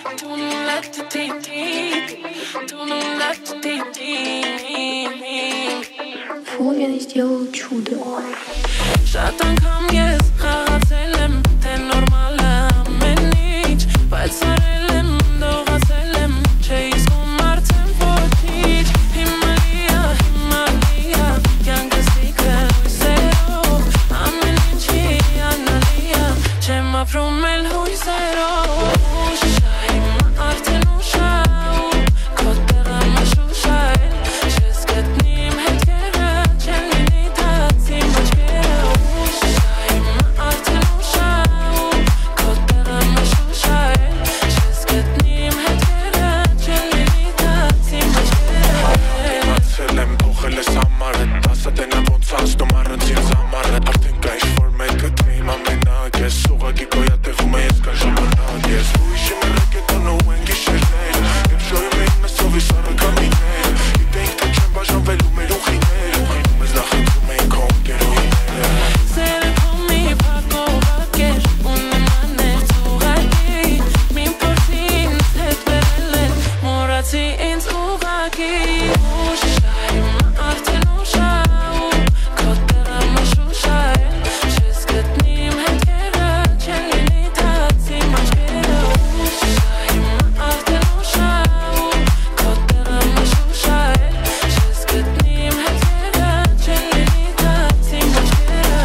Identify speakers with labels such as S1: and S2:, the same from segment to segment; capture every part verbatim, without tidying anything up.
S1: Do not let the deep deep. Do not let the deep deep.
S2: 服务员 сделал чудо.
S1: Շատ անգամ ես խաղացել եմ, թե նորմալ է ամեն ինչ, բայց սարել եմ, դողացել եմ, չէ իսկում արդեն ոչինչ. Հիմա լիա, հիմա լիա, կյանքս իգը հույսերով, ամեն ինչի անալիա, չեմ ապրում էլ հույսերով. Ուշա, հիմա արդեն ուշա, քո տեղը մշուշա էլ, չես գտնի իմ հետքերը, չեն լինի դած իմ աչքերը. Ուշա, հիմա արդեն ուշա, քո տեղը մշուշա էլ, չես գտնի իմ հետքերը, չեն լինի դած իմ աչքերը.
S3: Մացել եմ փոխել ես համարը, տասը տենա ոնց անցնում առանց ինձ համարը. Արդեն կա ինչ-որ մեկը թե իմ ամենակ ես, ուղղակի գոյատեղում է ես կան ժամանակ ես. Ուրիշի մերեք է տոնում են գիշերներ, և շոյում էին մեզ ծովի սարականիներ. Գիտեինք թե չեն բաժանվելու մեր ուղիներ, ուղինում ես նախընտրում էին քո ընկերուհիները.
S1: Սերը քո մի փակողակ էր, ու նման էր ծուղակի, մին փորձի ինձ հետ վերել էր, մոռացի ինձ ուղղակի. Ուշա, հիմա արդեն ուշա, քո տեղը մշուշա էլ, չես գտնի իմ հետքերը, չեն լինի դած իմ աչքերը. Ուշա, հիմա արդեն ուշա, քո տեղը մշուշա էլ, չես գտնի իմ հետքերը, չեն լինի դած իմ աչքերը.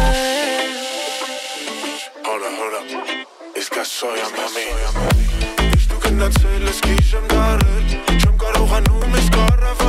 S3: Hold up, hold up, իսկ ասոյ ամամի. Իշտ ու գնացել ես գիշեմ դարել, չեմ կարողանում ես կառավ